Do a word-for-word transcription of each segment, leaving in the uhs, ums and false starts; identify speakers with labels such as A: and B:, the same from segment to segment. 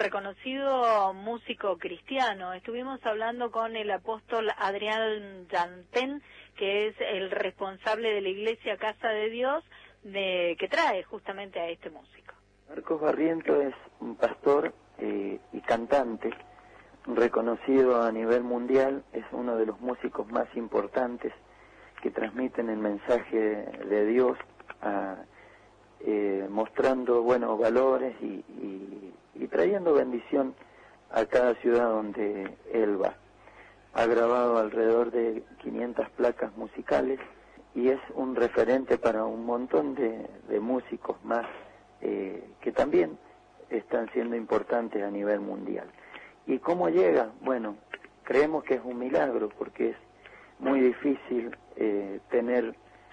A: reconocido músico cristiano. Estuvimos hablando con el apóstol Adrián Llantén, que es el responsable de la Iglesia Casa de Dios, de, que trae justamente a este músico.
B: Marcos Barriento es un pastor eh, y cantante reconocido a nivel mundial, es uno de los músicos más importantes que transmiten el mensaje de Dios, a, eh, mostrando buenos valores y, y, y trayendo bendición a cada ciudad donde él va. Ha grabado alrededor de quinientas placas musicales y es un referente para un montón de, de músicos más eh, que también están siendo importantes a nivel mundial. ¿Y cómo llega? Bueno, creemos que es un milagro porque es muy difícil eh, tener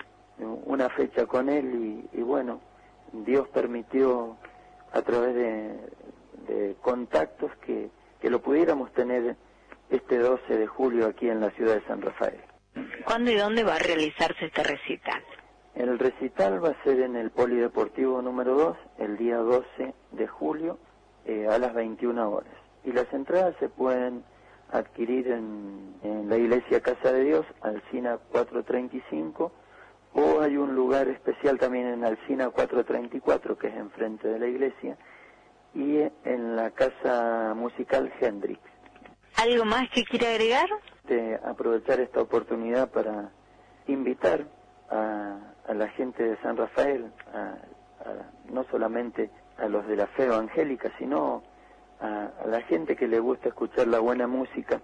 B: una fecha con él y, y bueno, Dios permitió a través de, de contactos que, que lo pudiéramos tener este doce de julio aquí en la ciudad de San Rafael.
A: ¿Cuándo y dónde va a realizarse este recital?
B: El recital va a ser en el Polideportivo número dos, el día doce de julio, eh, a las veintiuna horas. Y las entradas se pueden adquirir en, en la Iglesia Casa de Dios, Alsina cuatrocientos treinta y cinco, o hay un lugar especial también en Alsina cuatrocientos treinta y cuatro, que es enfrente de la iglesia, y en la Casa Musical Hendrix.
A: ¿Algo más que quiere agregar?
B: De aprovechar esta oportunidad para invitar a, a la gente de San Rafael, a, a, no solamente a los de la fe evangélica, sino a, a la gente que le gusta escuchar la buena música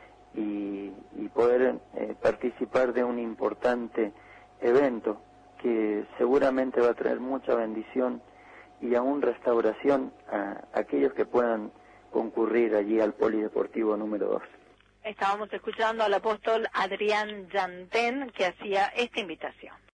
B: y, y poder eh, participar de un importante evento que seguramente va a traer mucha bendición y aún restauración a, a aquellos que puedan concurrir allí al Polideportivo número dos.
A: Estábamos escuchando al apóstol Adrián Llantén, que hacía esta invitación.